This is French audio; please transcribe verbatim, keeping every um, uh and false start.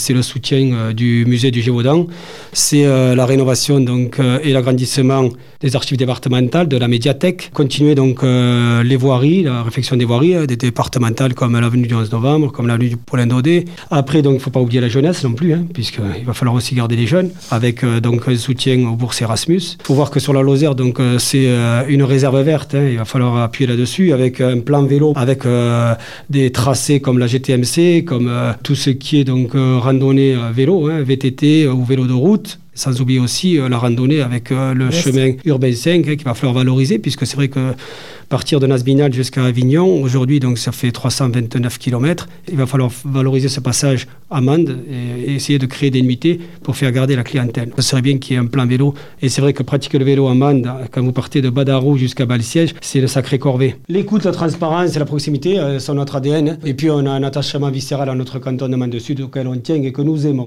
C'est le soutien euh, du musée du Gévaudan, c'est euh, la rénovation donc, euh, et l'agrandissement des archives départementales, de la médiathèque. Continuer donc euh, les voiries, la réfection des voiries, euh, des départementales comme l'avenue du onze novembre, comme l'avenue du Paulin Daudet. Après, donc, il ne faut pas oublier la jeunesse non plus, hein, puisqu'il va falloir aussi garder les jeunes, avec euh, donc, un soutien aux bourses Erasmus. Il faut voir que sur la Lozère, donc, euh, c'est euh, une réserve verte, hein, il va falloir appuyer là-dessus, avec un plan vélo, avec euh, des tracés comme la G T M C, comme euh, tout ce qui est donc, euh, randonnée euh, vélo, hein, V T T euh, ou vélo de route. Sans oublier aussi euh, la randonnée avec euh, le yes. chemin urbain cinq hein, qu'il va falloir valoriser, puisque c'est vrai que partir de Nasbinal jusqu'à Avignon, aujourd'hui, donc ça fait trois cent vingt-neuf kilomètres. Il va falloir valoriser ce passage à Mende et, et essayer de créer des nuitées pour faire garder la clientèle. Ce serait bien qu'il y ait un plan vélo. Et c'est vrai que pratiquer le vélo à Mende, quand vous partez de Badarou jusqu'à Bas-le-Siège, c'est une sacrée corvée. L'écoute, la transparence et la proximité euh, sont notre A D N. Et puis on a un attachement viscéral à notre canton de Mende Sud auquel on tient et que nous aimons.